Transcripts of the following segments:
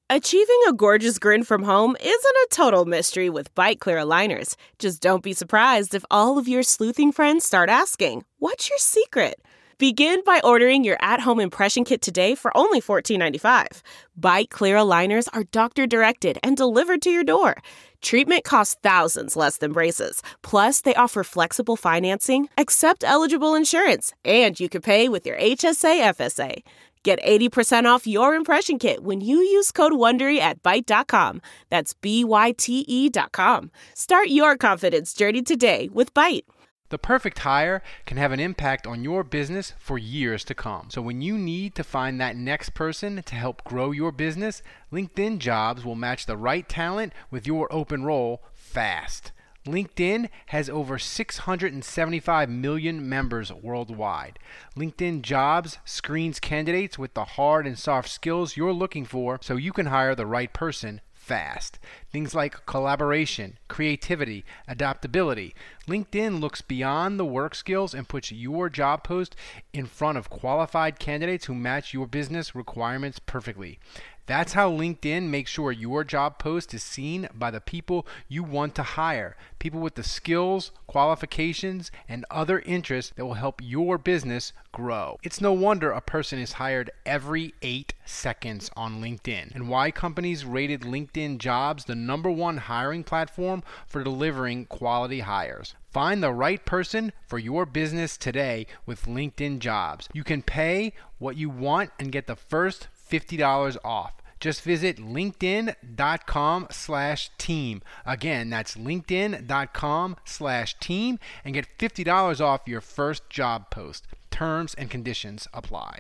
Achieving a gorgeous grin from home isn't a total mystery with Byte Clear aligners. Just don't be surprised if all of your sleuthing friends start asking, "What's your secret?" Begin by ordering your at-home impression kit today for only $14.95. Byte Clear aligners are doctor-directed and delivered to your door. Treatment costs thousands less than braces. Plus, they offer flexible financing, accept eligible insurance, and you can pay with your HSA FSA. Get 80% off your impression kit when you use code WONDERY at Byte.com. That's BYTE.com. Start your confidence journey today with Byte. The perfect hire can have an impact on your business for years to come. So when you need to find that next person to help grow your business, LinkedIn Jobs will match the right talent with your open role fast. LinkedIn has over 675 million members worldwide. LinkedIn Jobs screens candidates with the hard and soft skills you're looking for so you can hire the right person fast. Things like collaboration, creativity, adaptability. LinkedIn looks beyond the work skills and puts your job post in front of qualified candidates who match your business requirements perfectly. That's how LinkedIn makes sure your job post is seen by the people you want to hire. People with the skills, qualifications, and other interests that will help your business grow. It's no wonder a person is hired every 8 seconds on LinkedIn, and why companies rated LinkedIn Jobs the #1 hiring platform for delivering quality hires. Find the right person for your business today with LinkedIn Jobs. You can pay what you want and get the first $50 off. Just visit linkedin.com/team. Again, that's linkedin.com/team and get $50 off your first job post. Terms and conditions apply.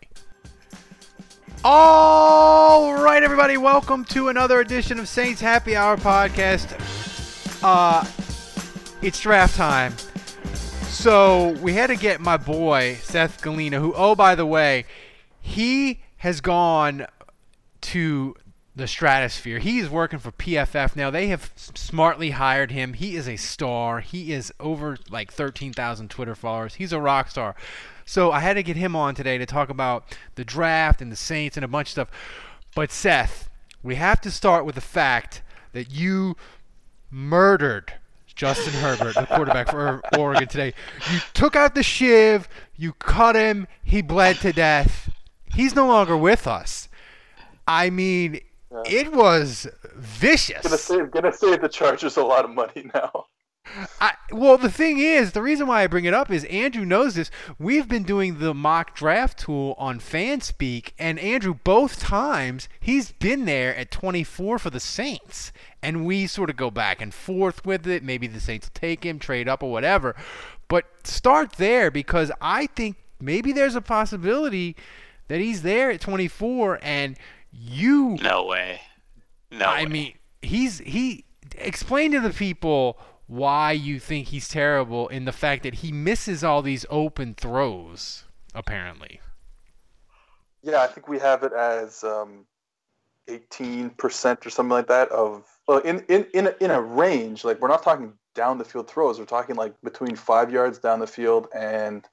All right, everybody, welcome to another edition of Saints Happy Hour podcast. It's draft time. So we had to get my boy, Seth Galina, who, oh, by the way, he has gone to the stratosphere. He is working for PFF now. They have smartly hired him. He is a star. He is over like 13,000 Twitter followers. He's a rock star. So I had to get him on today to talk about the draft and the Saints and a bunch of stuff. But Seth, we have to start with the fact that you murdered Justin Herbert, the quarterback for Oregon today. You took out the shiv. You cut him. He bled to death. He's no longer with us. I mean, it was vicious. Gonna save the Chargers a lot of money now. Well, the thing is, the reason why I bring it up is Andrew knows this. We've been doing the mock draft tool on Fanspeak, and Andrew, both times, he's been there at 24 for the Saints. And we sort of go back and forth with it. Maybe the Saints will take him, trade up, or whatever. But start there, because I think maybe there's a possibility that he's there at 24, and you... No way. I mean, he explain to the people why you think he's terrible in the fact that he misses all these open throws, apparently. Yeah, I think we have it as 18% or something like that of in a range. Like, we're not talking down the field throws. We're talking like between 5 yards down the field and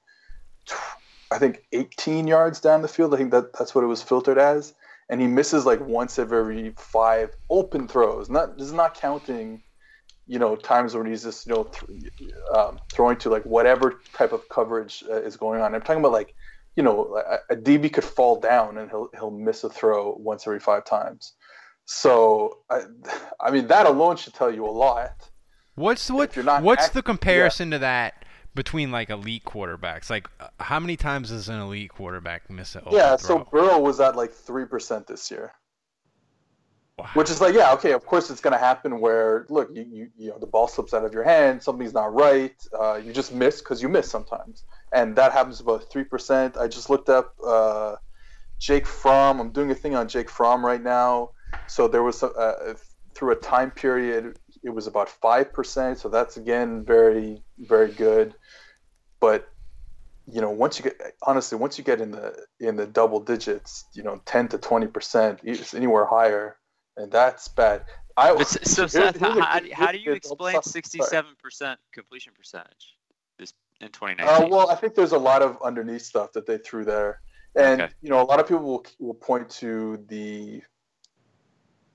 I think 18 yards down the field. I think that's what it was filtered as. And he misses like once every 5 open throws. This is not counting, times when he's just, throwing to like whatever type of coverage is going on. I'm talking about like, a DB could fall down and he'll miss a throw once every 5 times. So, I mean, that alone should tell you a lot. What's the comparison to that between like elite quarterbacks? Like, how many times does an elite quarterback miss an open throw? So Burrow was at like 3% this year. Wow. Which is like, yeah, okay, of course it's going to happen where, look, you the ball slips out of your hand, something's not right, you just miss because you miss sometimes. And that happens about 3%. I just looked up Jake Fromm. I'm doing a thing on Jake Fromm right now. So there was, through a time period, it was about 5%. So that's, again, very, very good. But, once you get in the double digits, 10 to 20%, anywhere higher, and that's bad. Seth, how do you explain 67% completion percentage in 2019? Well, I think there's a lot of underneath stuff that they threw there. And, a lot of people will point to the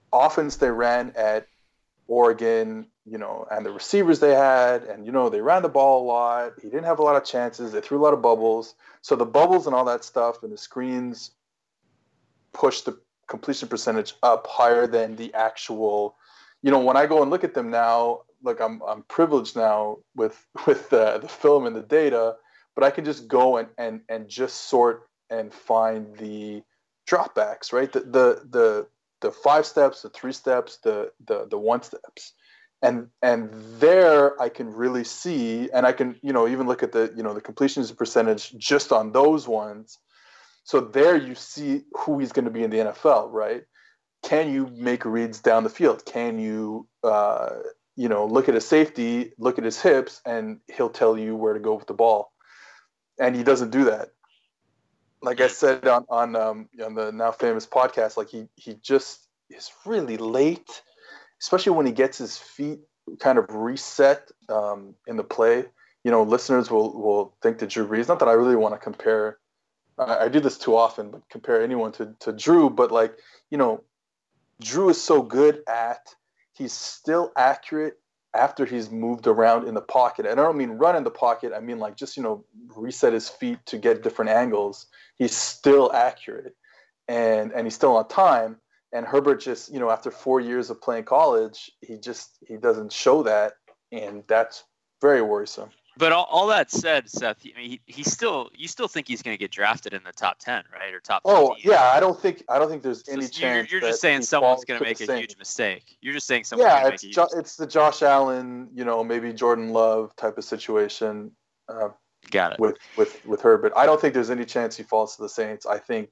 offense they ran at Oregon, and the receivers they had, and, they ran the ball a lot. He didn't have a lot of chances. They threw a lot of bubbles. So the bubbles and all that stuff and the screens pushed the completion percentage up higher than the actual, when I go and look at them now, look, I'm privileged now with the film and the data, but I can just go and just sort and find the dropbacks, right? The 5 steps, the 3 steps, the 1 steps. And there I can really see, and I can, even look at the completions percentage just on those ones. So there you see who he's going to be in the NFL, right? Can you make reads down the field? Can you, look at his safety, look at his hips, and he'll tell you where to go with the ball. And he doesn't do that. Like I said on the now famous podcast, like he just is really late, especially when he gets his feet kind of reset in the play. Listeners will think to Drew Brees. Not that I really want to compare. I do this too often, but compare anyone to Drew. But Drew is so good at he's still accurate after he's moved around in the pocket. And I don't mean run in the pocket. I mean just reset his feet to get different angles. He's still accurate, and he's still on time. And Herbert just, after 4 years of playing college, he doesn't show that, and that's very worrisome. But all that said, Seth, you still think he's going to get drafted in the top 10, right, or top 15? Oh yeah, I don't think there's any chance. You're just saying someone's going to make a huge mistake. You're just saying someone's going to make a huge mistake. It's the Josh Allen, maybe Jordan Love type of situation. Got it. With Herbert, I don't think there's any chance he falls to the Saints. I think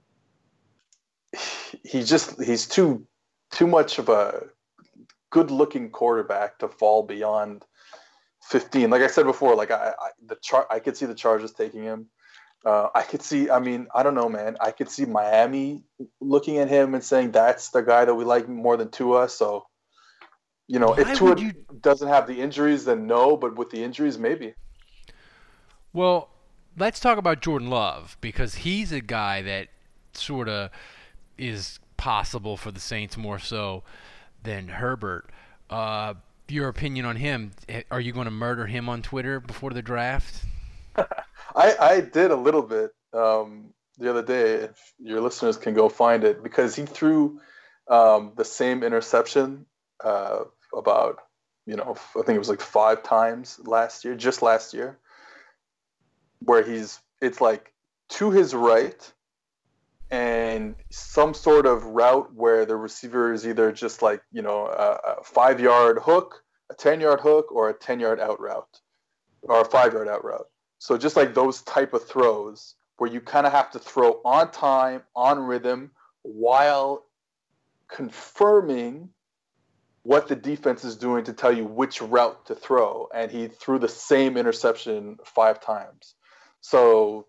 he's too much of a good-looking quarterback to fall beyond 15. Like I said before, I could see the Chargers taking him. I could see. I mean, I don't know, man. I could see Miami looking at him and saying that's the guy that we like more than Tua. So, if Tua doesn't have the injuries, then no. But with the injuries, maybe. Well, let's talk about Jordan Love, because he's a guy that sort of is possible for the Saints more so than Herbert. Your opinion on him? Are you going to murder him on Twitter before the draft? I did a little bit the other day. If your listeners can go find it, because he threw the same interception about, I think it was 5 times last year, where it's to his right and some sort of route where the receiver is either just a 5-yard hook, a 10-yard hook, or a 10-yard out route, or a 5-yard out route. So just those type of throws where you kind of have to throw on time, on rhythm, while confirming what the defense is doing to tell you which route to throw. And he threw the same interception 5 times. So,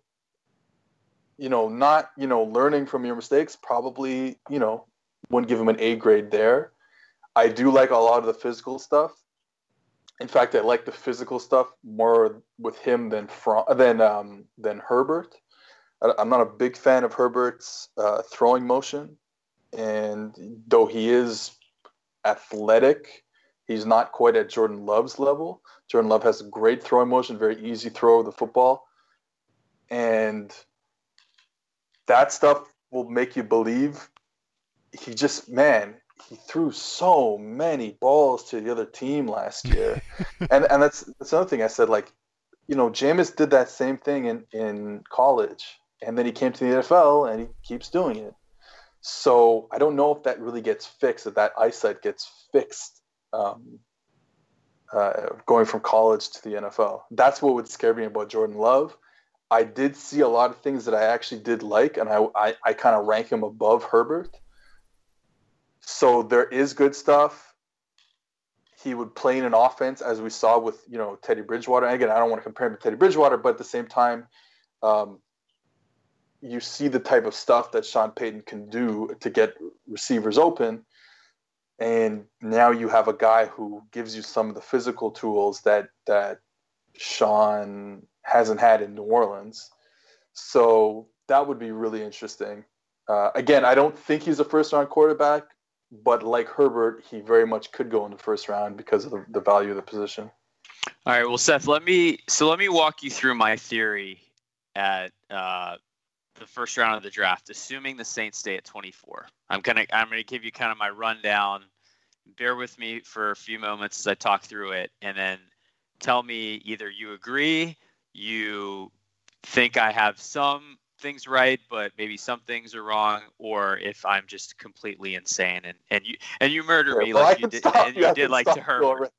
not, learning from your mistakes, probably, wouldn't give him an A grade there. I do like a lot of the physical stuff. In fact, I like the physical stuff more with him than Herbert. I'm not a big fan of Herbert's throwing motion. And though he is athletic, he's not quite at Jordan Love's level. Jordan Love has a great throwing motion, very easy throw of the football. And that stuff will make you believe he threw so many balls to the other team last year. and that's another thing I said, Jameis did that same thing in college, and then he came to the NFL and he keeps doing it. So I don't know if that really gets fixed, if that eyesight gets fixed going from college to the NFL. That's what would scare me about Jordan Love. I did see a lot of things that I actually did like, and I kind of rank him above Herbert. So there is good stuff. He would play in an offense, as we saw with, Teddy Bridgewater. And again, I don't want to compare him to Teddy Bridgewater, but at the same time, you see the type of stuff that Sean Payton can do to get receivers open. And now you have a guy who gives you some of the physical tools that Sean hasn't had in New Orleans. So that would be really interesting. Again, I don't think he's a first-round quarterback. but like Herbert, he very much could go in the first round because of the value of the position. All right, well, Seth, let me walk you through my theory at the first round of the draft, assuming the Saints stay at 24. I'm gonna give you kind of my rundown. Bear with me for a few moments as I talk through it, and then tell me either you agree, you think I have some things right, but maybe some things are wrong, or if I'm just completely insane and you murder me like you did to Herbert.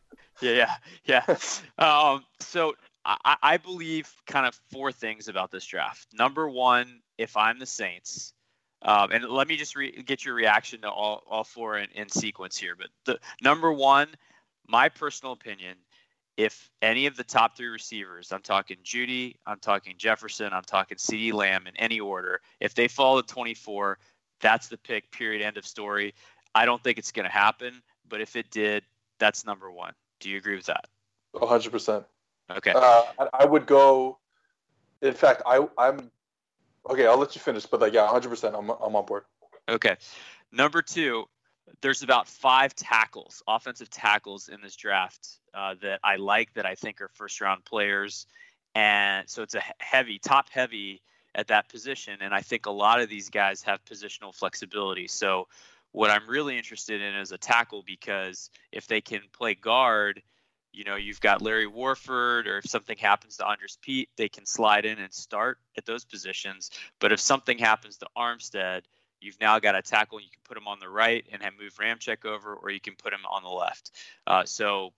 Yeah. So I believe kind of four things about this draft. Number one, if I'm the Saints, and let me just get your reaction to all four in sequence here. But the number one, my personal opinion, if any of the top three receivers, I'm talking Jeudy, I'm talking Jefferson, I'm talking CeeDee Lamb in any order, if they fall to 24, that's the pick, period, end of story. I don't think it's going to happen, but if it did, that's number one. Do you agree with that? 100%. Okay. I would go. In fact, I'm okay. I'll let you finish, but 100%. I'm on board. Okay. Number two, there's about 5 tackles, offensive tackles in this draft that I like, that I think are first-round players, and so it's a top heavy at that position, and I think a lot of these guys have positional flexibility. So what I'm really interested in is a tackle, because if they can play guard, you've got Larry Warford, or if something happens to Andres Pete, they can slide in and start at those positions. But if something happens to Armstead, you've now got a tackle. You can put him on the right and have move Ramczyk over, or you can put him on the left. So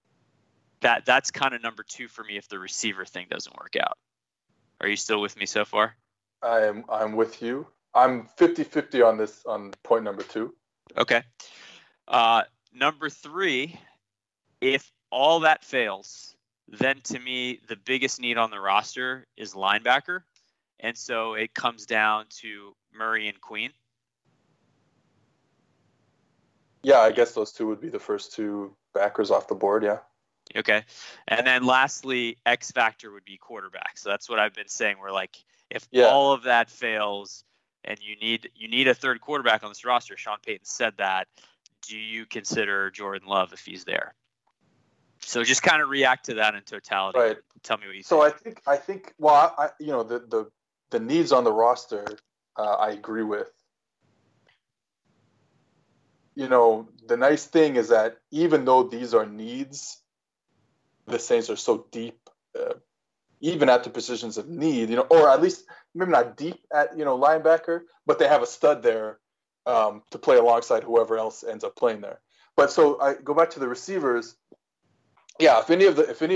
that's kind of number two for me if the receiver thing doesn't work out. Are you still with me so far? I'm with you. I'm 50-50 on this, on point number two. Okay. Number three, if all that fails, then to me, the biggest need on the roster is linebacker. And so it comes down to Murray and Queen. Yeah, I guess those two would be the first two backers off the board, yeah. Okay. And then lastly, X factor would be quarterback. So that's what I've been saying. We're like, if all of that fails and you need a third quarterback on this roster, Sean Payton said that, do you consider Jordan Love if he's there? So just kind of react to that in totality. Right. Tell me what you think. So I think well, the needs on the roster, I agree with. The nice thing is that even though these are needs, the Saints are so deep, even at the positions of need, or at least maybe not deep at, linebacker, but they have a stud there to play alongside whoever else ends up playing there. But so I go back to the receivers. Yeah, if any of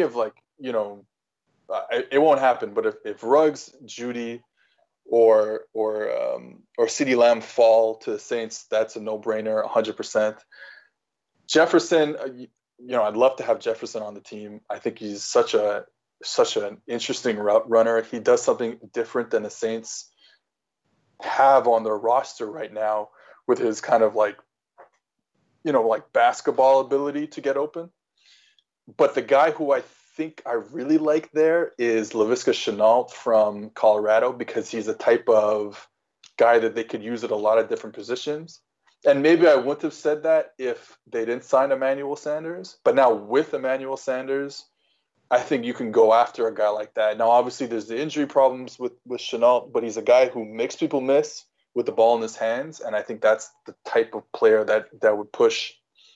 it won't happen. But if Ruggs, Jeudy, or CeeDee Lamb fall to the Saints, that's a no-brainer, 100%. Jefferson, I'd love to have Jefferson on the team. I think he's such an interesting route runner. He does something different than the Saints have on their roster right now, with his kind of like basketball ability to get open. But the guy who I think I really like there is Laviska Shenault from Colorado, because he's a type of guy that they could use at a lot of different positions. And maybe I wouldn't have said that if they didn't sign Emmanuel Sanders. But now with Emmanuel Sanders, I think you can go after a guy like that. Now, obviously, there's the injury problems with Shenault, but he's a guy who makes people miss with the ball in his hands. And I think that's the type of player that would push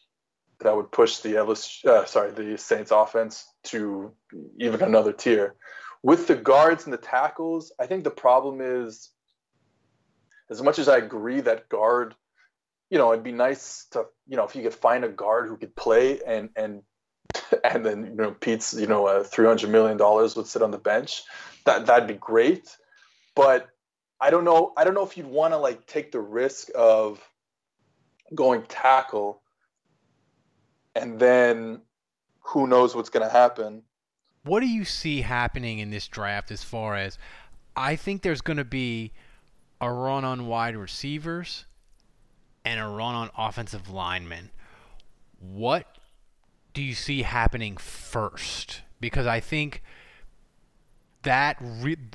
the Saints offense to even another tier. With the guards and the tackles, I think the problem is, as much as I agree that guard, it'd be nice to, if you could find a guard who could play and then, Pete's, $300 million would sit on the bench. That'd be great. But I don't know if you'd want to take the risk of going tackle, and then who knows what's going to happen. What do you see happening in this draft as far as, I think there's going to be a run on wide receivers and a run on offensive linemen. What do you see happening first? Because I think that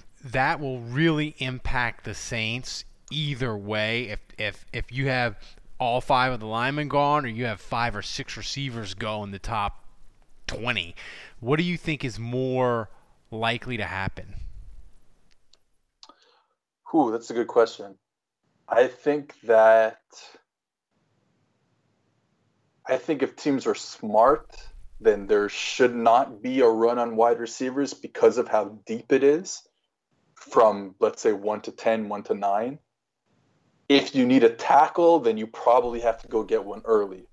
will really impact the Saints either way. If you have all 5 of the linemen gone, or you have 5 or 6 receivers go in the top 20. What do you think is more likely to happen? That's a good question. I think if teams are smart, then there should not be a run on wide receivers because of how deep it is from, let's say, 1 to 10, 1 to 9. If you need a tackle, then you probably have to go get one early.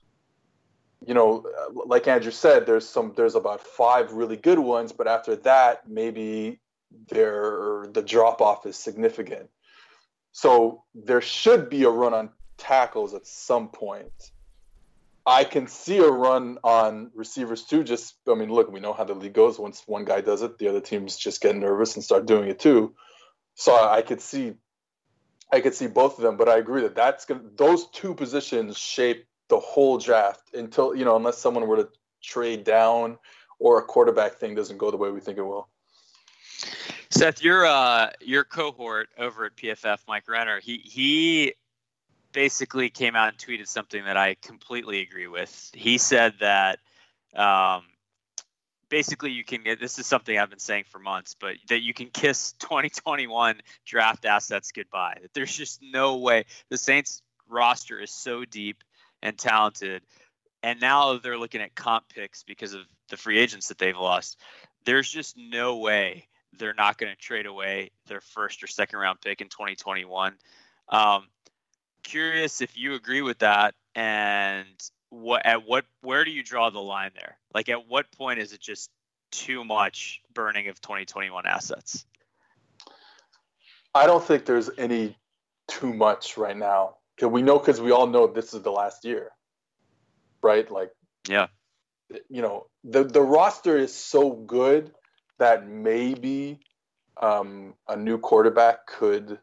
Like Andrew said, there's about 5 really good ones, but after that, maybe the drop-off is significant. So there should be a run on tackles at some point. I can see a run on receivers too. Look, we know how the league goes. Once one guy does it, the other teams just get nervous and start doing it too. So I could see both of them, but I agree that those 2 positions shape the whole draft until, unless someone were to trade down or a quarterback thing doesn't go the way we think it will. Seth, your cohort over at PFF, Mike Renner, he basically came out and tweeted something that I completely agree with. He said that basically you can get, this is something I've been saying for months, but that you can kiss 2021 draft assets goodbye. That there's just no way. The Saints roster is so deep and talented, and now they're looking at comp picks because of the free agents that they've lost. There's just no way they're not going to trade away their first or second round pick in 2021. Curious if you agree with that, and where do you draw the line there? Like, at what point is it just too much burning of 2021 assets? I don't think there's any too much right now. Because we all know this is the last year, right? Like, yeah, the roster is so good that maybe a new quarterback could,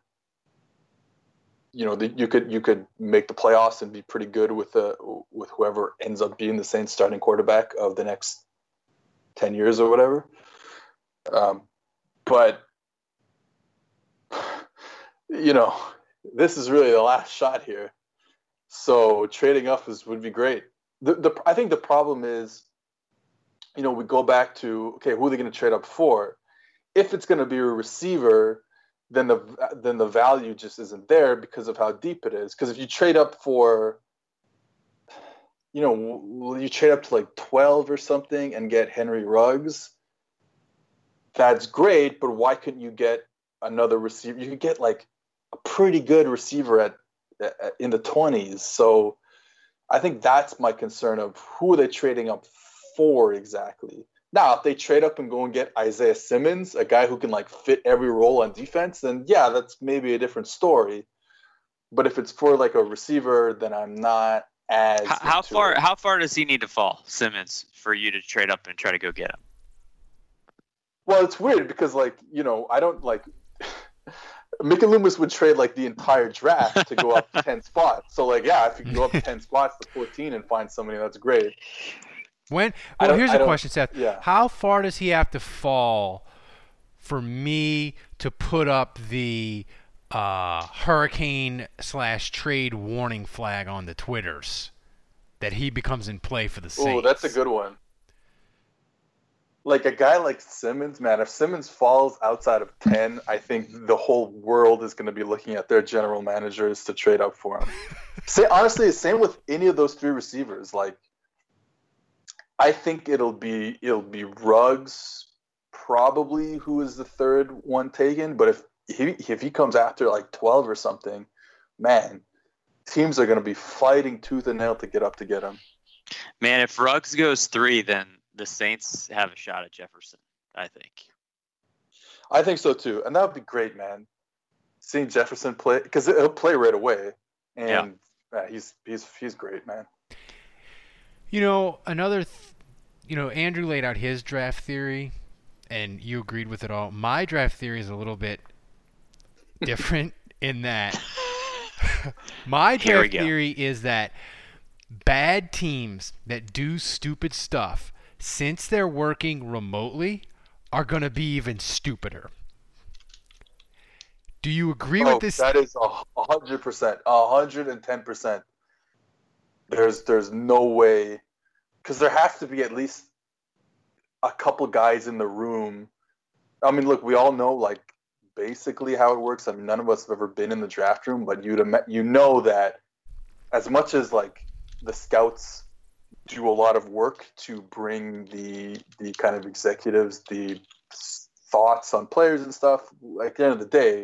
you could make the playoffs and be pretty good with whoever ends up being the Saints starting quarterback of the next 10 years or whatever. But this is really the last shot here. So trading up would be great. I think the problem is, we go back to, okay, who are they going to trade up for? If it's going to be a receiver, then the value just isn't there because of how deep it is. Because if you trade up for, you trade up to like 12 or something and get Henry Ruggs, that's great, but why couldn't you get another receiver? You could get like a pretty good receiver in the 20s. So I think that's my concern of who are they trading up for exactly. Now, if they trade up and go and get Isaiah Simmons, a guy who can like fit every role on defense, then yeah, that's maybe a different story. But if it's for like a receiver, then I'm not as. How far does he need to fall, Simmons, for you to trade up and try to go get him? Well, it's weird because I don't like. Mickey Loomis would trade like the entire draft to go up 10 spots. So if you can go up 10 spots to 14 and find somebody, that's great. Here's the question, Seth. Yeah. How far does he have to fall for me to put up the hurricane/trade warning flag on the Twitters that he becomes in play for the Saints? Oh, that's a good one. Like a guy like Simmons, man, if Simmons falls outside of 10, I think the whole world is going to be looking at their general managers to trade up for him. Honestly, same with any of those 3 receivers. Like, I think it'll be Ruggs probably who is the third one taken, but if he comes after like 12 or something, man, teams are going to be fighting tooth and nail to get up to get him. Man, if Ruggs goes 3, then the Saints have a shot at Jefferson, I think. I think so too, and that would be great, man. Seeing Jefferson play, because he'll play right away, and he's great, man. Andrew laid out his draft theory, and you agreed with it all. My draft theory is a little bit different in that my draft theory is that bad teams that do stupid stuff, since they're working remotely, are going to be even stupider. Do you agree with this? That is 100%, 110%. there's no way, because there has to be at least a couple guys in the room. I mean, look, we all know like basically how it works. I mean, none of us have ever been in the draft room, but you know that as much as like the scouts do a lot of work to bring the kind of executives the thoughts on players and stuff, at the end of the day,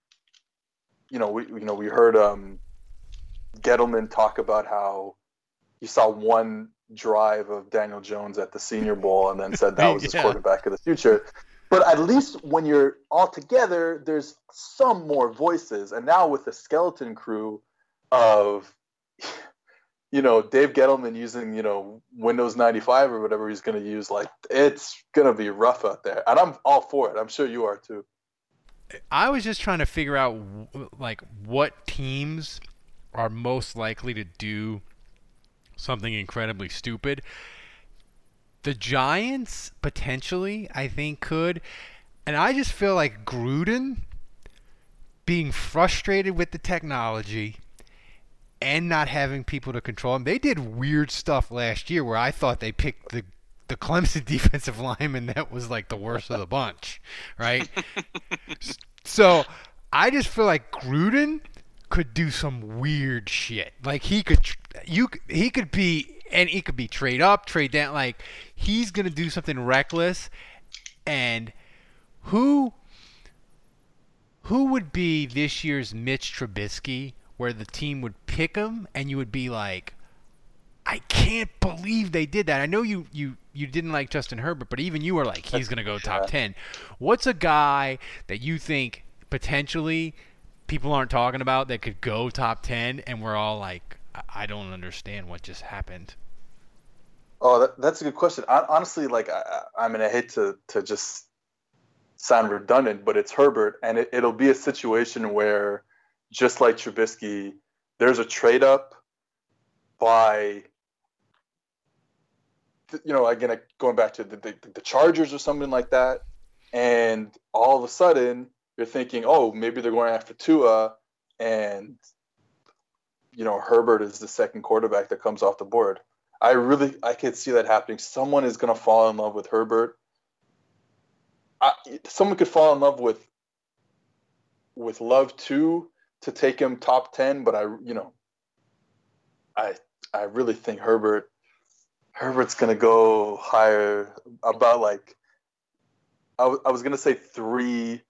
we heard Gettleman talk about how he saw one drive of Daniel Jones at the Senior Bowl and then said that was his quarterback of the future. But at least when you're all together, there's some more voices. And now with the skeleton crew of, Dave Gettleman using, Windows 95 or whatever he's going to use, like, it's going to be rough out there. And I'm all for it. I'm sure you are too. I was just trying to figure out, like, what teams are most likely to do something incredibly stupid. The Giants, potentially, I think, could. And I just feel like Gruden being frustrated with the technology and not having people to control him. They did weird stuff last year where I thought they picked the Clemson defensive lineman that was like the worst of the bunch, right? So I just feel like Gruden could do some weird shit. Like he could be trade up, trade down. Like he's gonna do something reckless. And who would be this year's Mitch Trubisky, where the team would pick him and you would be like, I can't believe they did that. I know you didn't like Justin Herbert, but even you were like, he's gonna go top 10. What's a guy that you think potentially people aren't talking about that could go top 10 and we're all like, I don't understand what just happened? Oh, that's a good question. Honestly, like, I mean, I hate to just sound redundant, but it's Herbert, and it'll be a situation where, just like Trubisky, there's a trade up by, again, going back to the Chargers or something like that, and all of a sudden you're thinking, oh, maybe they're going after Tua, and Herbert is the second quarterback that comes off the board. I could see that happening. Someone is going to fall in love with Herbert. Someone could fall in love with Love too, to take him top 10, but I really think Herbert's going to go higher, about like, I was going to say 3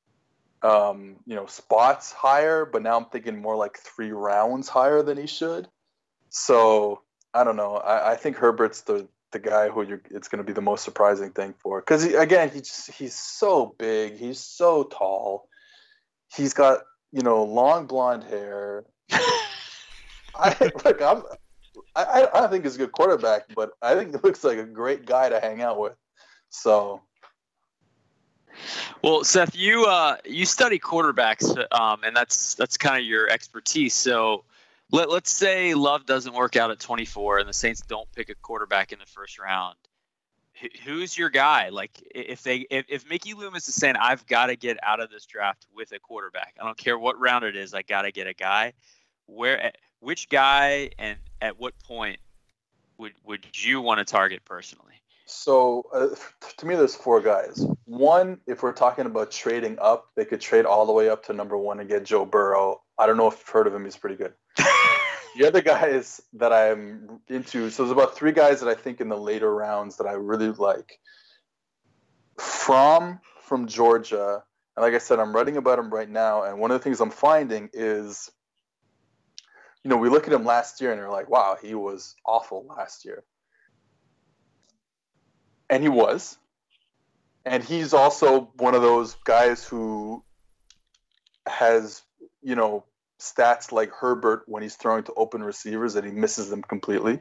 spots higher, but now I'm thinking more like 3 rounds higher than he should. So I don't know. I think Herbert's the guy who it's going to be the most surprising thing for, because he's so big, he's so tall, he's got long blonde hair. I don't think he's a good quarterback, but I think he looks like a great guy to hang out with. So. Well, Seth, you study quarterbacks, and that's kind of your expertise. So let's say Love doesn't work out at 24, and the Saints don't pick a quarterback in the first round. Who's your guy? Like, if Mickey Loomis is saying, I've got to get out of this draft with a quarterback, I don't care what round it is, I got to get a guy. Which guy and at what point would you want to target personally? So to me, there's 4 guys. One, if we're talking about trading up, they could trade all the way up to number 1 and get Joe Burrow. I don't know if you've heard of him. He's pretty good. The other guys that I'm into, so there's about 3 guys that I think in the later rounds that I really like. From Georgia, and like I said, I'm writing about him right now, and one of the things I'm finding is, we look at him last year and you're like, wow, he was awful last year. And he was. And he's also one of those guys who has, stats like Herbert when he's throwing to open receivers that he misses them completely.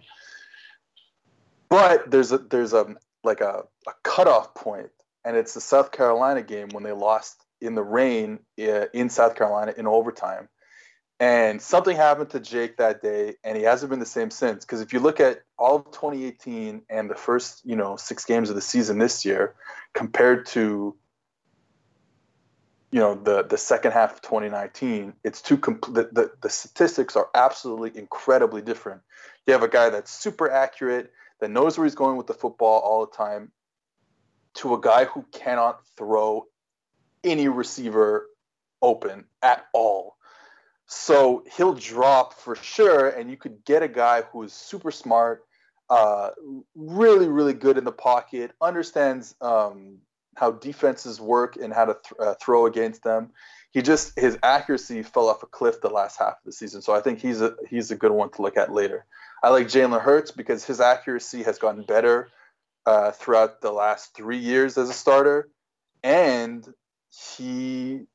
But there's a cutoff point, and it's the South Carolina game when they lost in the rain in South Carolina in overtime. And something happened to Jake that day, and he hasn't been the same since. Because if you look at all of 2018 and the first, 6 games of the season this year, compared to the second half of 2019, it's the statistics are absolutely incredibly different. You have a guy that's super accurate, that knows where he's going with the football all the time, to a guy who cannot throw any receiver open at all. So he'll drop for sure, and you could get a guy who is super smart, really, really good in the pocket, understands how defenses work and how to throw against them. His accuracy fell off a cliff the last half of the season. So I think he's a good one to look at later. I like Jalen Hurts because his accuracy has gotten better throughout the last 3 years as a starter, and he's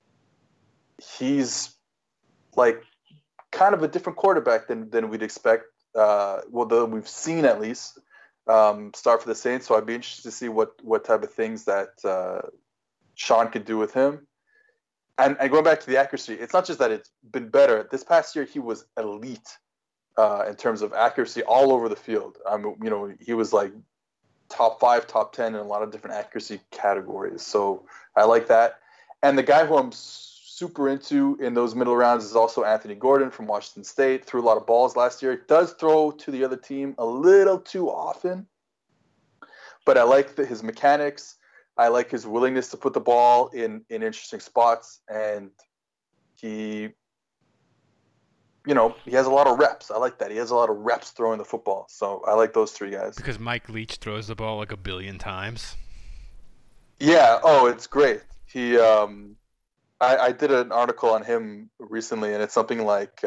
like kind of a different quarterback than we'd expect. That we've seen at least start for the Saints. So I'd be interested to see what type of things that Sean could do with him. And going back to the accuracy, it's not just that it's been better. This past year, he was elite in terms of accuracy all over the field. He was like top 5, top 10 in a lot of different accuracy categories. So I like that. And the guy who I'm super into in those middle rounds is also Anthony Gordon from Washington State. Threw a lot of balls last year. He does throw to the other team a little too often, but I like his mechanics. I like his willingness to put the ball in interesting spots, and he has a lot of reps. I like that. He has a lot of reps throwing the football. So I like those three guys. Because Mike Leach throws the ball like a billion times. Yeah. Oh, it's great. He, I did an article on him recently, and it's something like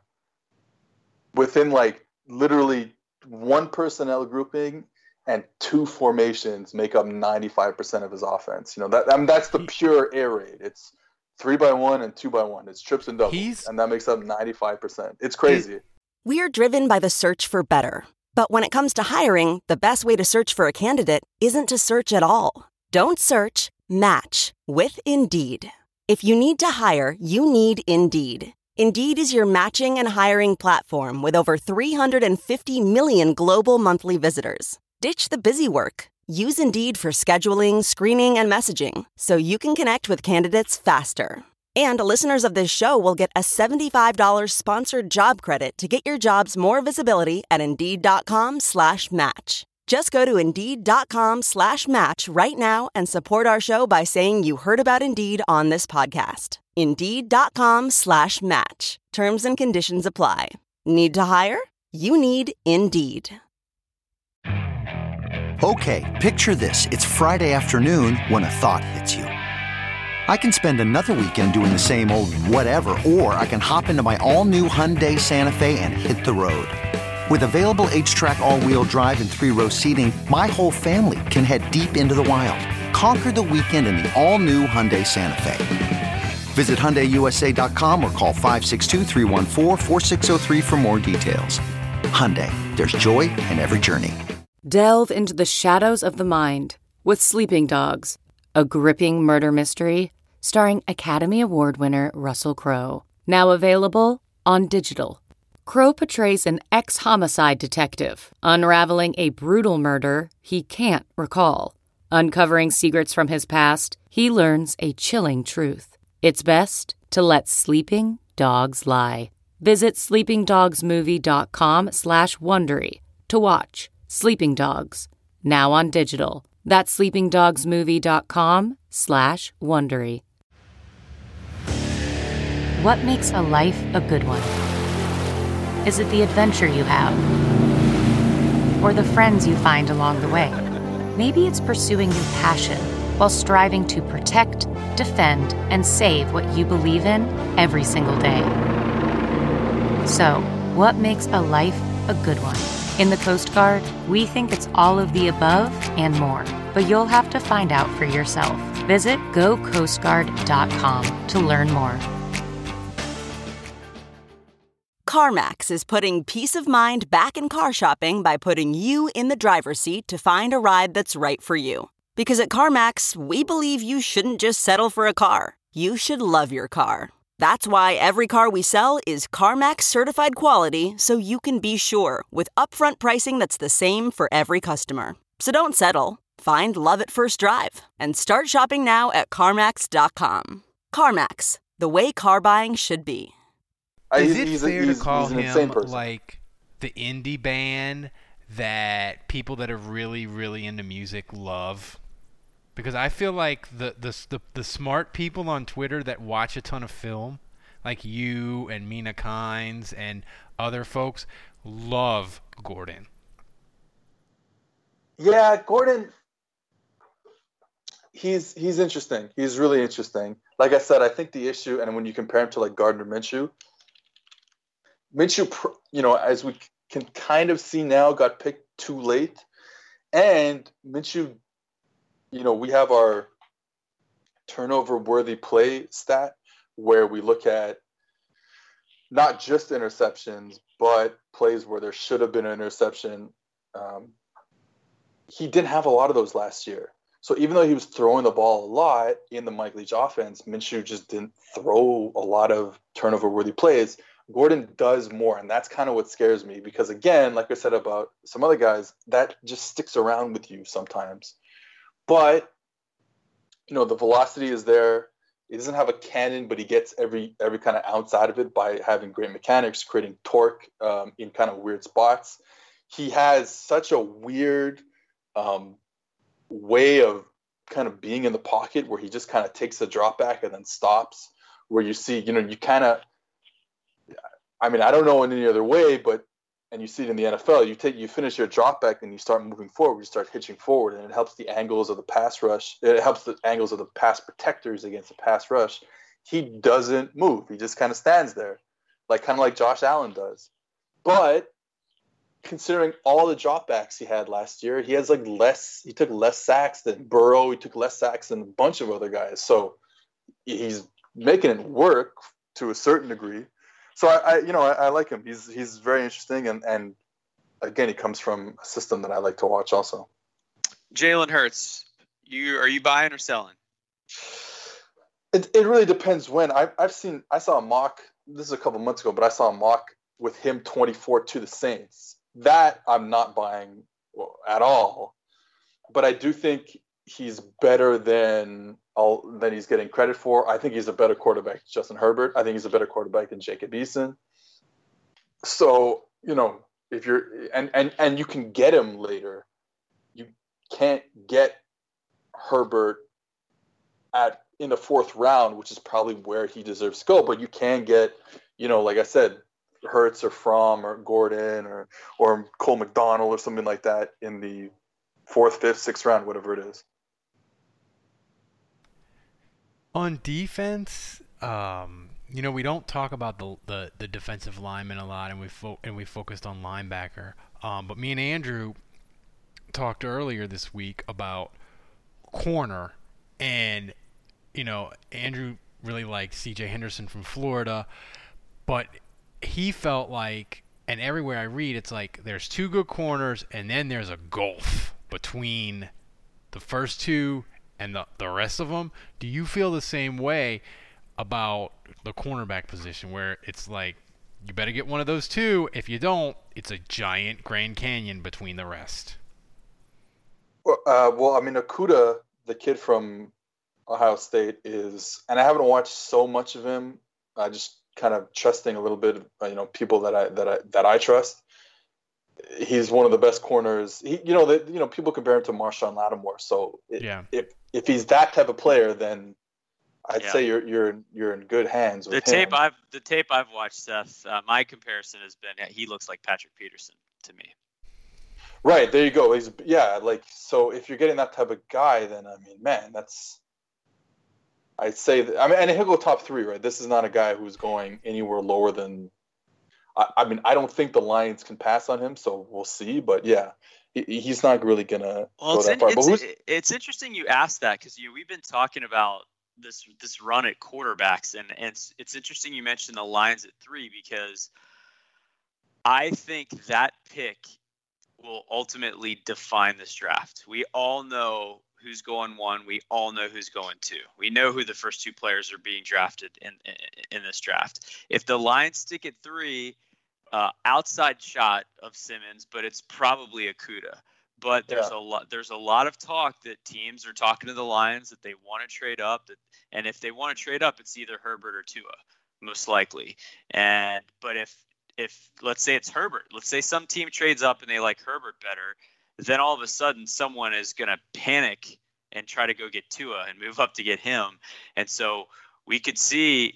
within like literally one personnel grouping and 2 formations make up 95% of his offense. That's the pure air raid. It's 3x1 and 2x1. It's trips and doubles, and that makes up 95%. It's crazy. We're driven by the search for better. But when it comes to hiring, the best way to search for a candidate isn't to search at all. Don't search, match with Indeed. If you need to hire, you need Indeed. Indeed is your matching and hiring platform with over 350 million global monthly visitors. Ditch the busy work. Use Indeed for scheduling, screening, and messaging so you can connect with candidates faster. And listeners of this show will get a $75 sponsored job credit to get your jobs more visibility at Indeed.com/match. Just go to Indeed.com/match right now and support our show by saying you heard about Indeed on this podcast. Indeed.com/match. Terms and conditions apply. Need to hire? You need Indeed. Okay, picture this. It's Friday afternoon when a thought hits you. I can spend another weekend doing the same old whatever, or I can hop into my all-new Hyundai Santa Fe and hit the road. With available H-Track all-wheel drive and 3-row seating, my whole family can head deep into the wild. Conquer the weekend in the all-new Hyundai Santa Fe. Visit HyundaiUSA.com or call 562-314-4603 for more details. Hyundai, there's joy in every journey. Delve into the shadows of the mind with Sleeping Dogs, a gripping murder mystery starring Academy Award winner Russell Crowe. Now available on digital. Crowe portrays an ex-homicide detective unraveling a brutal murder he can't recall. Uncovering secrets from his past, he learns a chilling truth. It's best to let sleeping dogs lie. Visit sleepingdogsmovie.com/Wondery to watch Sleeping Dogs, now on digital. That's sleepingdogsmovie.com/Wondery. What makes a life a good one? Is it the adventure you have? Or the friends you find along the way? Maybe it's pursuing your passion while striving to protect, defend, and save what you believe in every single day. So, what makes a life a good one? In the Coast Guard, we think it's all of the above and more, but you'll have to find out for yourself. Visit GoCoastGuard.com to learn more. CarMax is putting peace of mind back in car shopping by putting you in the driver's seat to find a ride that's right for you. Because at CarMax, we believe you shouldn't just settle for a car. You should love your car. That's why every car we sell is CarMax certified quality, so you can be sure with upfront pricing that's the same for every customer. So don't settle. Find love at first drive and start shopping now at CarMax.com. CarMax, the way car buying should be. Is it fair to call an him insane person. like the indie band that people that are really, really into music love? Because I feel like the smart people on Twitter that watch a ton of film, like you and Mina Kynes and other folks, love Gordon. Yeah, Gordon, he's interesting. He's really interesting. Like I said, I think the issue, and when you compare him to like Gardner Minshew, as we can kind of see now, got picked too late. And Minshew, we have our turnover-worthy play stat where we look at not just interceptions, but plays where there should have been an interception. He didn't have a lot of those last year. So even though he was throwing the ball a lot in the Mike Leach offense, Minshew just didn't throw a lot of turnover-worthy plays. Gordon does more, and that's kind of what scares me because, again, like I said about some other guys, that just sticks around with you sometimes. But, the velocity is there. He doesn't have a cannon, but he gets every kind of ounce out of it by having great mechanics, creating torque in kind of weird spots. He has such a weird way of kind of being in the pocket where he just kind of takes a drop back and then stops, where you see, you kind of, I don't know in any other way, and you see it in the NFL, you finish your drop back and you start moving forward, you start hitching forward, and it helps the angles of the pass rush. It helps the angles of the pass protectors against the pass rush. He doesn't move. He just kind of stands there, kind of like Josh Allen does. But considering all the dropbacks he had last year, he took less sacks than Burrow. He took less sacks than a bunch of other guys. So he's making it work to a certain degree. So I like him. He's very interesting, and again, he comes from a system that I like to watch also. Jalen Hurts, are you buying or selling? It really depends when. I saw a mock, this is a couple months ago, but I saw a mock with him 24 to the Saints. That I'm not buying at all, but I do think he's better than he's getting credit for. I think he's a better quarterback than Justin Herbert. I think he's a better quarterback than Jacob Eason. So, if you're and you can get him later. You can't get Herbert in the fourth round, which is probably where he deserves to go, but you can get, like I said, Hurts or Fromm or Gordon or Cole McDonald or something like that in the fourth, fifth, sixth round, whatever it is. On defense, we don't talk about the defensive linemen a lot, and we focused on linebacker. But me and Andrew talked earlier this week about corner, and Andrew really liked C.J. Henderson from Florida, but he felt like, and everywhere I read, it's like there's two good corners, and then there's a gulf between the first two and the rest of them. Do you feel the same way about the cornerback position, where it's like you better get one of those two? If you don't, it's a giant Grand Canyon between the rest? Okudah, the kid from Ohio State, is, and I haven't watched so much of him. I just kind of trusting a little bit of people that I trust. He's one of the best corners. People compare him to Marshawn Lattimore. So if he's that type of player, then I'd say you're in good hands with him. The tape I've watched, Seth, my comparison has been he looks like Patrick Peterson to me. Right, there you go. So if you're getting that type of guy, then I'd say that, and he'll go top three, right? This is not a guy who's going anywhere lower than. I don't think the Lions can pass on him, so we'll see. But yeah, he's not really gonna go that far. It's interesting you asked that because we've been talking about this run at quarterbacks, and it's interesting you mentioned the Lions at 3 because I think that pick will ultimately define this draft. We all know who's going 1. We all know who's going 2. We know who the first 2 players are being drafted in this draft. If the Lions stick at 3, outside shot of Simmons, but it's probably Okudah. But there's a lot of talk that teams are talking to the Lions that they want to trade up. And if they want to trade up, it's either Herbert or Tua, most likely. But if let's say it's Herbert, let's say some team trades up and they like Herbert better, then all of a sudden someone is going to panic and try to go get Tua and move up to get him. And so we could see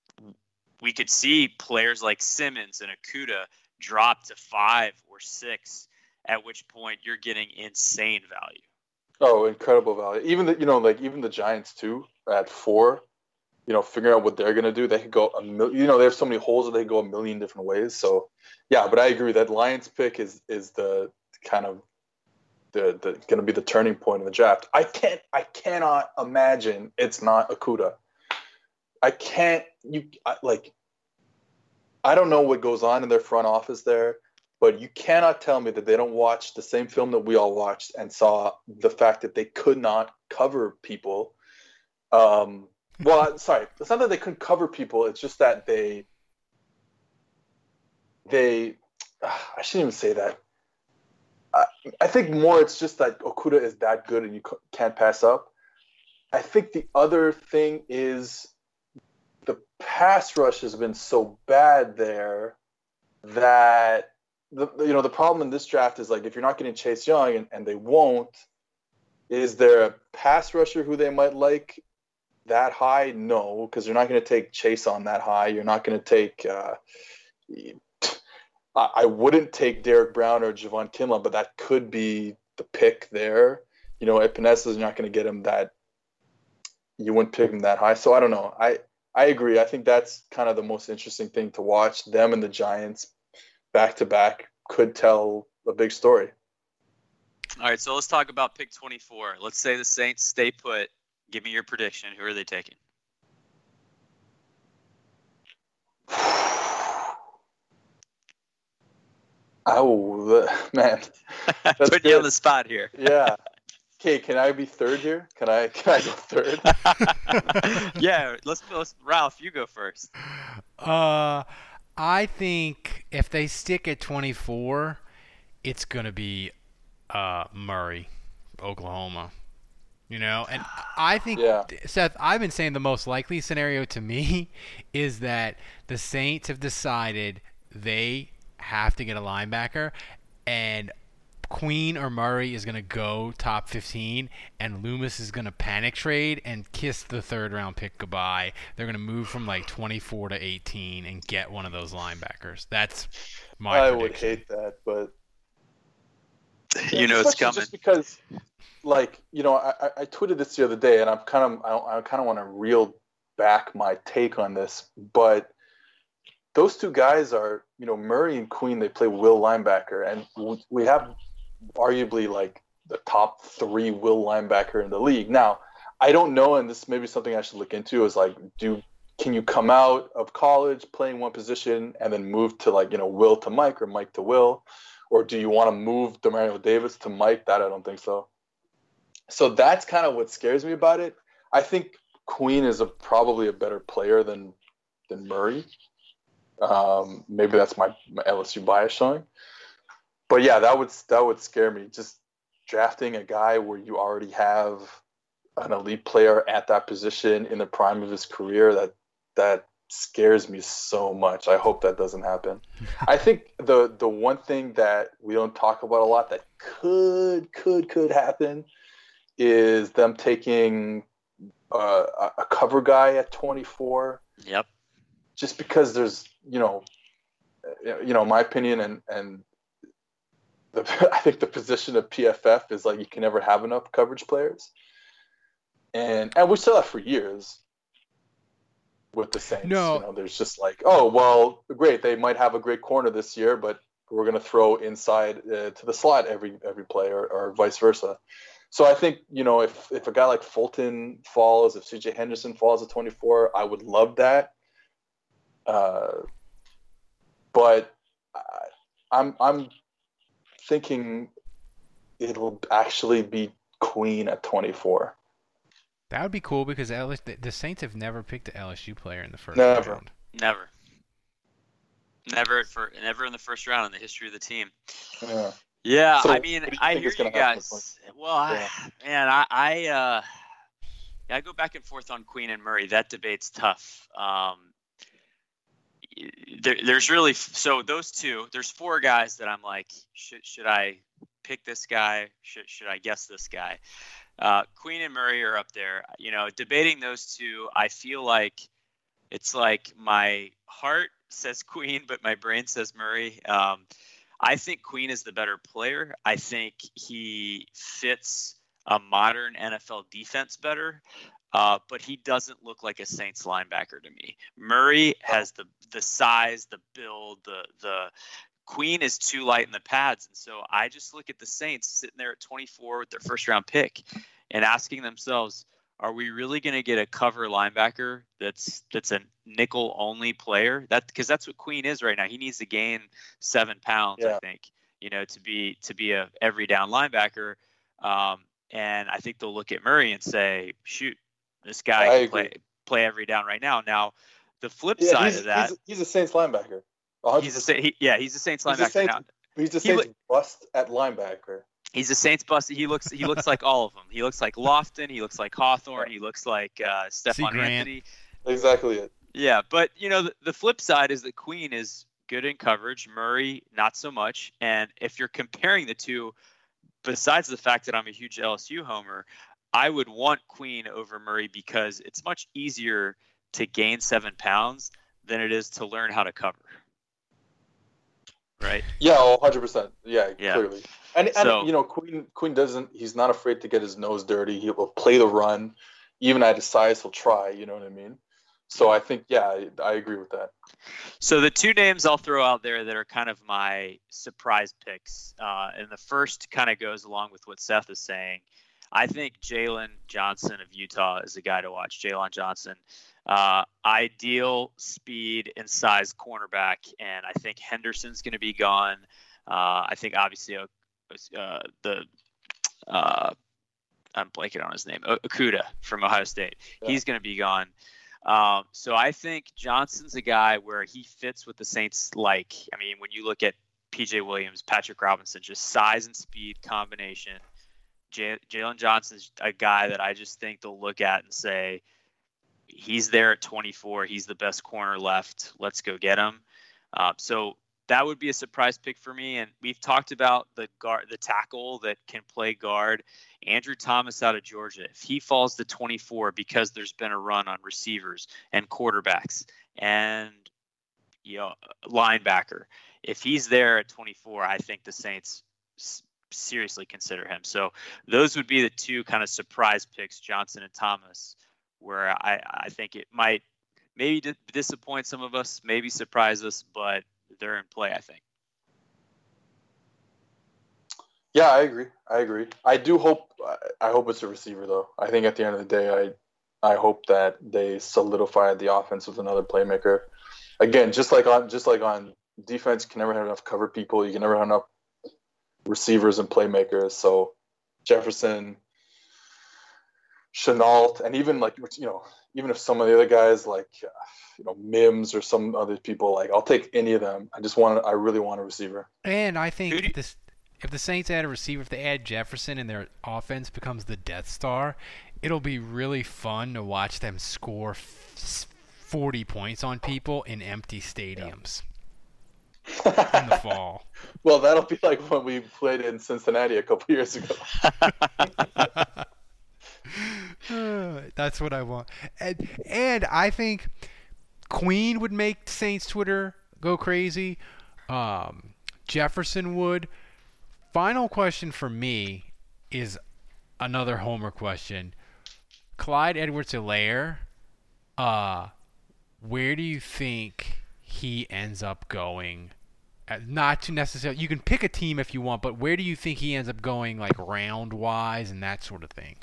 players like Simmons and Okudah drop to 5 or 6, at which point you're getting insane value. Oh, incredible value. Even the Giants too at 4, figuring out what they're going to do. They could go a million, they have so many holes that they go a million different ways. So yeah, but I agree that Lions pick is the kind of the going to be the turning point in the draft. I cannot imagine it's not Okudah. I don't know what goes on in their front office there, but you cannot tell me that they don't watch the same film that we all watched and saw the fact that they could not cover people. Well, sorry, it's not that they couldn't cover people. It's just that they I shouldn't even say that. I think more it's just that Okudah is that good and you can't pass up. I think the other thing is the pass rush has been so bad there that the problem in this draft is like if you're not getting Chase Young and they won't, is there a pass rusher who they might like that high? No, because you're not going to take Chase on that high. You're not going to take I wouldn't take Derek Brown or Javon Kinlaw, but that could be the pick there. Epenesa's not going to get him that. You wouldn't pick him that high. So I don't know. I agree. I think that's kind of the most interesting thing to watch. Them and the Giants back to back could tell a big story. All right, so let's talk about pick 24. Let's say the Saints stay put. Give me your prediction. Who are they taking? Oh, man. That's Put you on the spot here. Yeah. Okay, can I be third here? Can I go third? Yeah, let's Ralph, you go first. I think if they stick at 24, it's going to be Murray, Oklahoma. And I think, Seth, I've been saying the most likely scenario to me is that the Saints have decided they have to get a linebacker, and Queen or Murray is going to go top 15, and Loomis is going to panic trade and kiss the third-round pick goodbye. They're going to move from like 24 to 18 and get one of those linebackers. That's my prediction. I would hate that, but it's coming. Just because, I tweeted this the other day, and I kind of want to reel back my take on this, but those two guys are, Murray and Queen, they play will linebacker, and we have arguably like the top 3 will linebacker in the league. Now, I don't know, and this may be something I should look into, is like, can you come out of college playing one position and then move to Will to Mike or Mike to Will? Or do you want to move Demario Davis to Mike? That I don't think so. So that's kind of what scares me about it. I think Queen is probably a better player than Murray. Maybe that's my LSU bias showing. But yeah, that would scare me. Just drafting a guy where you already have an elite player at that position in the prime of his career, that scares me so much. I hope that doesn't happen. I think the one thing that we don't talk about a lot that could happen is them taking a cover guy at 24. Yep. Just because there's, my opinion and I think the position of PFF is like you can never have enough coverage players. And we saw that for years with the Saints. No. There's just like, oh, well, great. They might have a great corner this year, but we're going to throw inside to the slot every play or vice versa. So I think, if a guy like Fulton falls, if CJ Henderson falls at 24, I would love that. But I'm thinking it'll actually be Queen at 24. That would be cool because the Saints have never picked an LSU player in the first round. Never in the first round in the history of the team. Yeah. Yeah, So I mean, I hear you guys. Well, I go back and forth on Queen and Murray. That debate's tough. There's really so those two. There's four guys that I'm like, should I pick this guy? Should I guess this guy? Queen and Murray are up there. Debating those two, I feel like it's like my heart says Queen, but my brain says Murray. I think Queen is the better player. I think he fits a modern NFL defense better. But he doesn't look like a Saints linebacker to me. Murray has the size, the build, the Queen is too light in the pads. And so I just look at the Saints sitting there at 24 with their first round pick and asking themselves, are we really going to get a cover linebacker that's a nickel only player? Because that's what Queen is right now. He needs to gain 7 pounds, I think, to be a every down linebacker. And I think they'll look at Murray and say, shoot, this guy can play every down right now. Now, the flip side of that, he's a Saints linebacker. 100%. He's a Saints linebacker. He's a Saints bust at linebacker. He's a Saints bust. He looks like all of them. He looks like Lofton. He looks like Hawthorne. He looks like Stephon Anthony. Exactly it. Yeah, but the flip side is that Queen is good in coverage. Murray not so much. And if you're comparing the two, besides the fact that I'm a huge LSU homer, I would want Queen over Murray because it's much easier to gain 7 pounds than it is to learn how to cover. Right? Yeah, 100%. Yeah, clearly. And Queen doesn't. He's not afraid to get his nose dirty. He will play the run, even at his size. He'll try. You know what I mean? So I think, I agree with that. So the two names I'll throw out there that are kind of my surprise picks, and the first kind of goes along with what Seth is saying. I think Jalen Johnson of Utah is a guy to watch. Jalen Johnson, ideal speed and size cornerback, and I think Henderson's going to be gone. I think obviously I'm blanking on his name, Okudah from Ohio State. Yeah. He's going to be gone. So I think Johnson's a guy where he fits with the Saints. When you look at P.J. Williams, Patrick Robinson, just size and speed combination. Jalen Johnson's a guy that I just think they'll look at and say, he's there at 24. He's the best corner left. Let's go get him. So that would be a surprise pick for me. And we've talked about the tackle that can play guard, Andrew Thomas out of Georgia. If he falls to 24 because there's been a run on receivers and quarterbacks and linebacker, if he's there at 24, I think the Saints seriously consider him. So those would be the two kind of surprise picks, Johnson and Thomas, where I think it might maybe disappoint some of us, maybe surprise us, but they're in play, I think. Yeah, I agree. I hope it's a receiver though. I think at the end of the day, I hope that they solidify the offense with another playmaker. Again, just like on defense, you can never have enough cover people. You can never have enough receivers and playmakers. So Jefferson, Chenault, and even even if some of the other guys Mims or some other people, I'll take any of them. I really want a receiver. And I think if the Saints add a receiver, if they add Jefferson and their offense becomes the Death Star, it'll be really fun to watch them score 40 points on people in empty stadiums. In the fall. Well, that'll be like when we played in Cincinnati a couple years ago. That's what I want. And I think Queen would make Saints Twitter go crazy. Jefferson would. Final question for me is another homer question. Clyde Edwards-Helaire, where do you think he ends up going? Not to necessarily, you can pick a team if you want, but where do you think he ends up going, round wise and that sort of thing?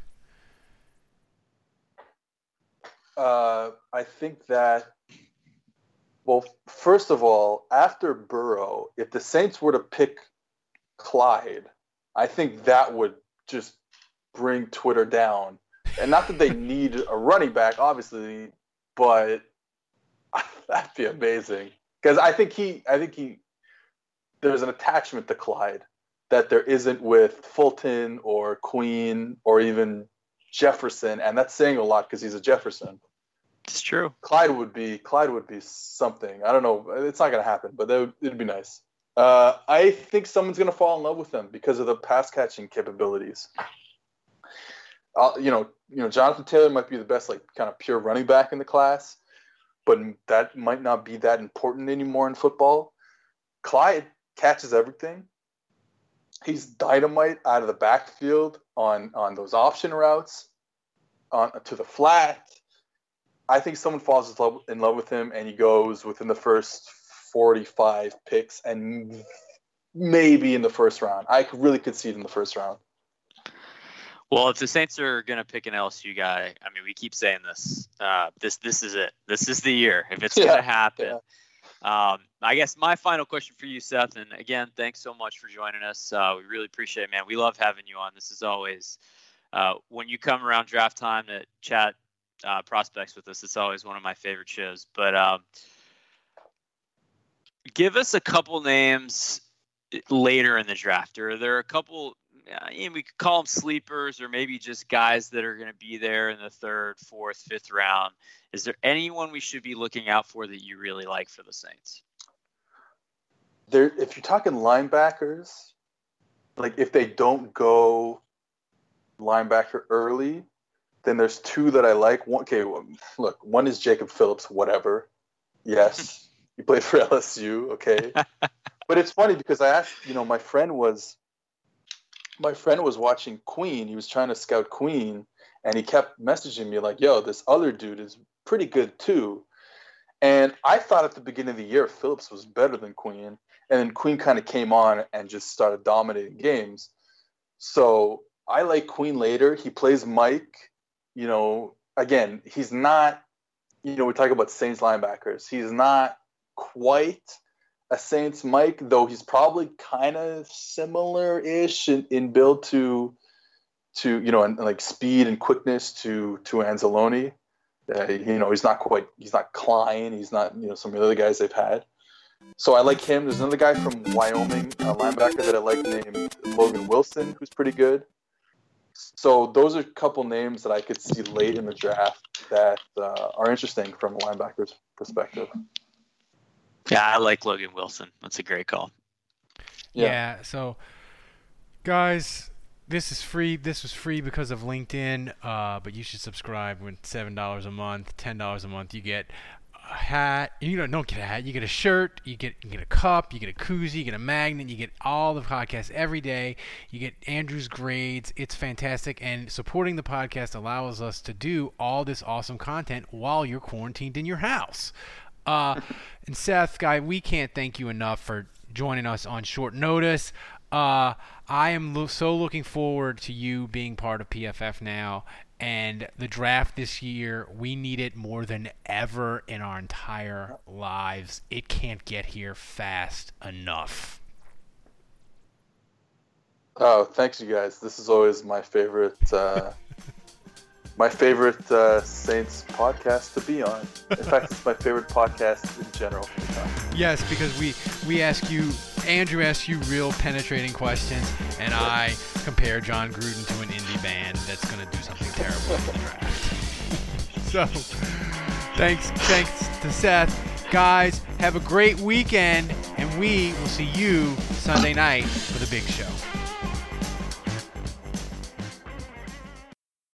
I think that, well, first of all, after Burrow, if the Saints were to pick Clyde, I think that would just bring Twitter down. And not that they need a running back, obviously, but that'd be amazing. Because I think he there's an attachment to Clyde. that there isn't with Fulton or Queen or even Jefferson, and that's saying a lot because he's a Jefferson. It's true. Clyde would be something. I don't know. It's not going to happen, but it'd be nice. I think someone's going to fall in love with him because of the pass catching capabilities. Jonathan Taylor might be the best, like, kind of pure running back in the class, but that might not be that important anymore in football. Clyde catches everything. He's dynamite out of the backfield on those option routes, to the flat. I think someone falls in love with him, and he goes within the first 45 picks and maybe in the first round. I really could see it in the first round. Well, if the Saints are going to pick an LSU guy, I mean, we keep saying this. This is it. This is the year. If it's going to happen. Yeah. I guess my final question for you, Seth, and again, thanks so much for joining us. We really appreciate it, man. We love having you on. This is always, when you come around draft time to chat prospects with us, it's always one of my favorite shows. But give us a couple names later in the draft. Or are there a couple, we could call them sleepers, or maybe just guys that are going to be there in the 3rd, 4th, 5th round? Is there anyone we should be looking out for that you really like for the Saints? If you're talking linebackers, like if they don't go linebacker early, then there's 2 that I like. One is Jacob Phillips, whatever. Yes, he played for LSU, okay. But it's funny because I asked, my friend was watching Queen. He was trying to scout Queen, and he kept messaging me like, yo, this other dude is pretty good too. And I thought at the beginning of the year Phillips was better than Queen, and then Queen kind of came on and just started dominating games. So I like Queen later. He plays Mike. Again, he's not, we talk about Saints linebackers. He's not quite a Saints Mike, though he's probably kind of similar-ish in build to and like speed and quickness to Anzalone. He's not Klein. He's not, some of the other guys they've had. So I like him. There's another guy from Wyoming, a linebacker that I like named Logan Wilson, who's pretty good. So those are a couple names that I could see late in the draft that are interesting from a linebacker's perspective. Yeah, I like Logan Wilson. That's a great call. Yeah. So, guys, this is free. This was free because of LinkedIn, but you should subscribe. With $7 a month, $10 a month, you get a hat. You don't get a hat. You get a shirt. You get a cup. You get a koozie. You get a magnet. You get all the podcasts every day. You get Andrew's grades. It's fantastic. And supporting the podcast allows us to do all this awesome content while you're quarantined in your house. And Seth, guy, we can't thank you enough for joining us on short notice. I am so looking forward to you being part of PFF now, and the draft this year. We need it more than ever in our entire lives. It can't get here fast enough. Oh, thanks, you guys. This is always my favorite Saints podcast to be on. In fact, it's my favorite podcast in general. Yes, because we ask you, Andrew asks you real penetrating questions, and I compare John Gruden to an indie band that's going to do something terrible in the draft. So, thanks to Seth. Guys, have a great weekend, and we will see you Sunday night for the big show.